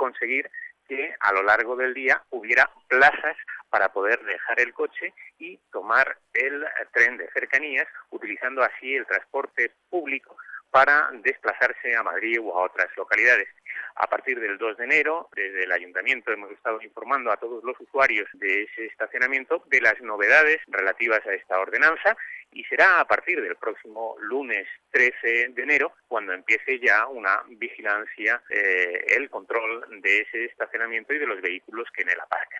conseguir que a lo largo del día hubiera plazas para poder dejar el coche y tomar el tren de cercanías, utilizando así el transporte público para desplazarse a Madrid o a otras localidades. A partir del 2 de enero, desde el Ayuntamiento hemos estado informando a todos los usuarios de ese estacionamiento de las novedades relativas a esta ordenanza, y será a partir del próximo lunes 13 de enero cuando empiece ya una vigilancia, el control de ese estacionamiento y de los vehículos que en él aparcan.